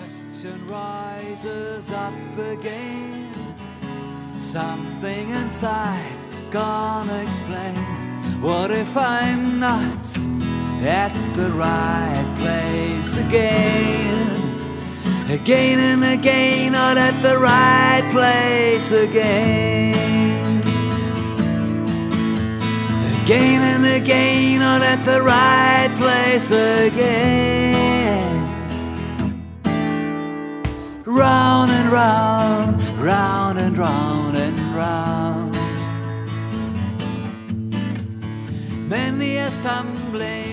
question rises up again. Something inside's gonna explain. What if I'm not at the right place again? Again and again, not at the right place again. Again and again, not at the right place again. Round and round, round and round and round. Many a stumbling